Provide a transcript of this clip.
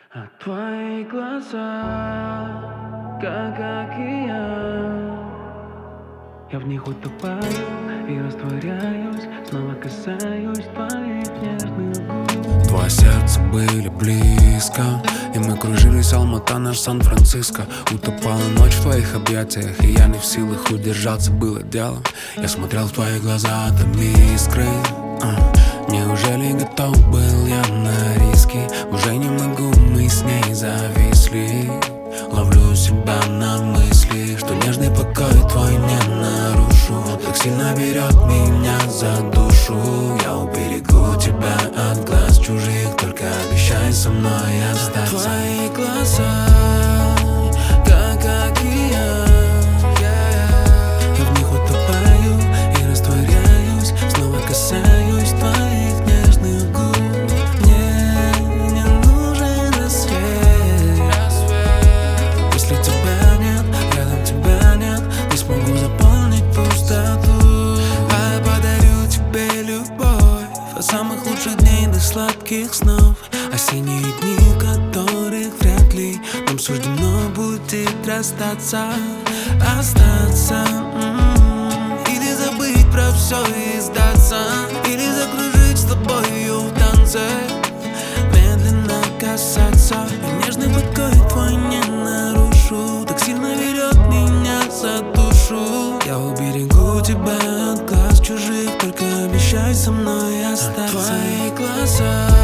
А твои глаза, как океан, я в них утопаю и растворяюсь, снова касаюсь твоих нежных губ. Два сердца были близко, и мы кружились, Алмата, наш Сан-Франциско. Утопала ночь в твоих объятиях, и я не в силах удержаться, было делом. Я смотрел в твои глаза, там искры. Неужели готов был я на риски? Уже не могу, мы с ней зависли. Ловлю себя на мысли, что нежный покой твой не нарушу. Так сильно берет меня за душу. Я уберегу тебя от глаз чужих, только обещай со мной остаться. Твои глаза, как океан, я в них утопаю и растворяюсь, снова касаюсь твоих нежных губ. Мне не нужен рассвет, если тебя нет, рядом тебя нет, не смогу заполнить пустоту. А я подарю тебе любовь от самых лучших дней до сладких снов. Осенние дни, в которых вряд ли нам суждено будет расстаться, остаться. Или забыть про все и сдаться, или закружить с тобою в танце, медленно касаться. И нежный покой твой не нарушу, так сильно берет меня за душу. Я уберегу тебя от глаз чужих, только обещай со мной остаться. Твои глаза,